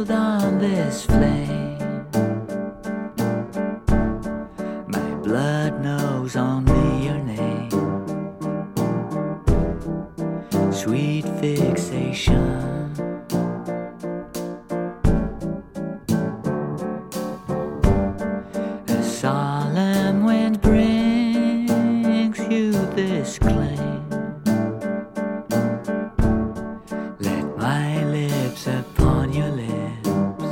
kindled on this flame. My blood knows only your name. Sweet fixation. A solemn wind brings you this claim.